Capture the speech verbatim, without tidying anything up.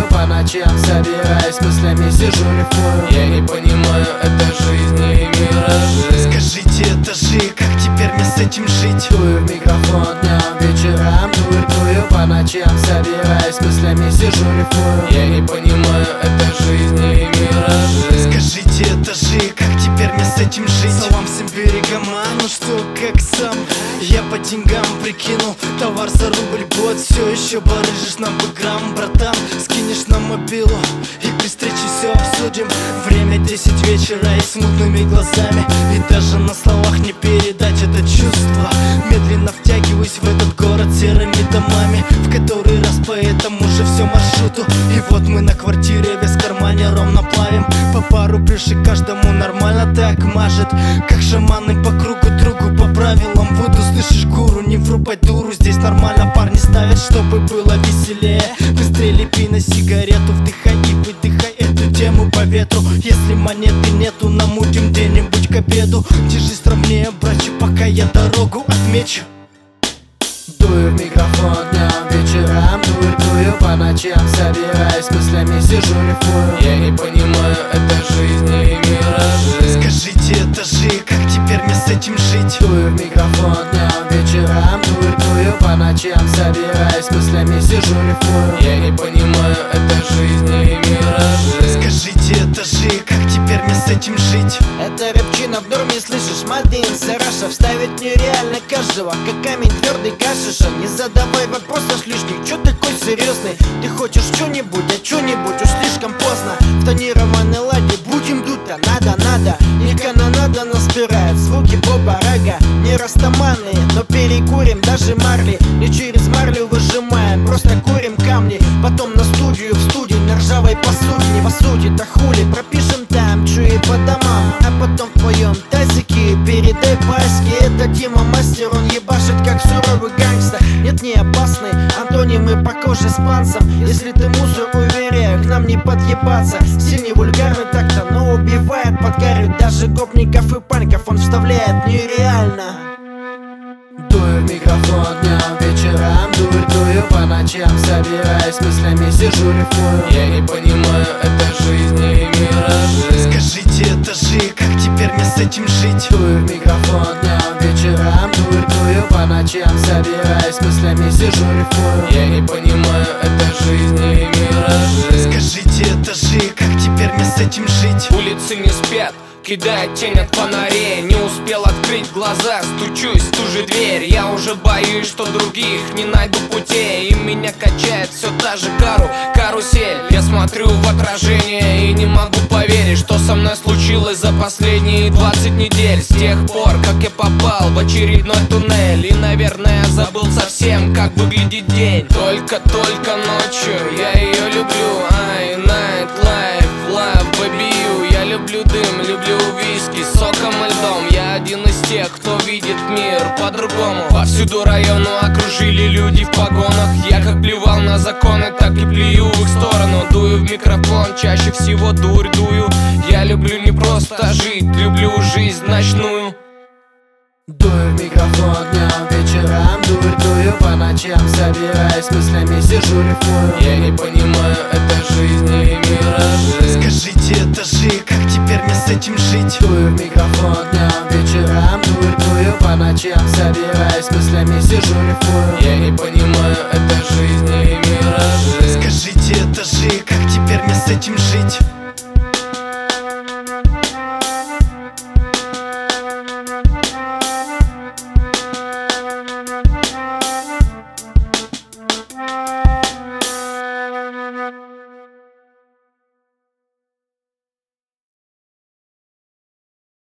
по ночам, собираясь мыслями, сижу рифмую. Я не понимаю, это жизнь или миражи. Скажите, этажи, как теперь мне с этим жить? Дую в микрофон днем, вечерам, дую, дую по ночам, собираясь мыслями, сижу рифмую. Я не понимаю, это жизнь или миражи. Скажите, этажи, как теперь мне с этим жить? Салам всем берегам, а ну что, как сам? Я по деньгам прикинул, товар за рубль год. Все еще барыжишь нам по грамм, братан. Скинешь на мобилу и при встрече все обсудим. Время десять вечера и смутными глазами, и даже на словах не передать это чувство. Медленно втягиваюсь в этот город серыми домами, в который раз по этому же все маршруту. И вот мы на квартире без кармане ровно плавим. По пару приши каждому нормально так мажет, как шаманы по кругу другу по правилам буду. Слышишь, гуру, не врубай дуру, здесь нормально парни ставят, чтобы было веселее. Быстрее лепи на сигарету, вдыхай и выдыхай эту тему по ветру. Если монеты нету, намутим где-нибудь к обеду. Держись ровнее, братья, пока я дорогу отмечу. Дую в микрофон днем, вечерам, дую, дую по ночам, собираясь мыслями, сижу рифмую. Я не понимаю, это жизнь или миражи. Скажите, этажи, как теперь мне с этим жить? Дую в микрофон днем, вечерам, дую, дую по ночам, собираясь мыслями, сижу рифмую. Я не понимаю, это жизнь или миражи. Скажите, этажи, как теперь мне с этим жить? Это рэпчина в норме, слышишь, Мадин, Сараша. Вставить нереально каждого, как камень твердый кашиша. Не задавай вопросов лишних, чё такой серьезный? Ты хочешь что-нибудь, а что-нибудь уж слишком поздно. В тонированной ладе будем дуто, надо, надо. Не канонада нас спирает, звуки Боба Рага. Не растаманные, но перекурим даже марли. Не через марлю выжимаем, просто курим камни. Потом на студию, в студии, на ржавой посуде. Не по сути-то хули, пропишем там, чё и по домам. А потом в твоем тазике передай паски. Это Дима Мастер, он ебашит как суровый гангста. Нет, не опасный, антонимы по коже с панцем. Если ты мусор, уверяю, к нам не подъебаться. Стиль не вульгарный так-то, но убивает, подгорит даже гопников и паньков. Он вставляет нереально. Дую в микрофон днем, вечерам, дую, дую по ночам, собираясь мыслями, сижу рифмую. Я не понимаю, это жизнь или миражи. Скажите, этажи, как теперь мне с этим жить? Дую в микрофон днем, вечерам, дую, дую по ночам, собираясь мыслями, сижу рифмую. Я не понимаю, это жизнь или миражи. Скажите, этажи, как теперь мне с этим жить? Улицы не спят, кидает тень от фонарей. Не успел открыть глаза, стучусь в ту же дверь. Я уже боюсь, что других не найду путей. И меня качает все та же кару, карусель. Я смотрю в отражение и не могу поверить, что со мной случилось за последние двадцать недель. С тех пор, как я попал в очередной туннель. И, наверное, забыл совсем, как выглядит день. Только-только ночью я ее люблю. Ай, night life, love, baby you. Я люблю дым, люблю виски с соком и льдом. Я один из тех, кто видит мир по-другому. Повсюду району окружили люди в погонах. Я как плевал на законы, так и плюю в их сторону. Дую в микрофон, чаще всего дурь дую. Я люблю не просто жить, люблю жизнь ночную. Дую в микрофон днем, вечерам, дую, дую по ночам, собираясь мыслями, сижу рифмую. Я не понимаю, это жизнь или миражи. Скажите, этажи, как теперь мне с этим жить? Дую в микрофон днем, вечерам, дую, дую по ночам, собираясь мыслями, сижу рифмую. Я не понимаю, это жизнь или миражи. Скажите, этажи, как теперь мне с этим жить?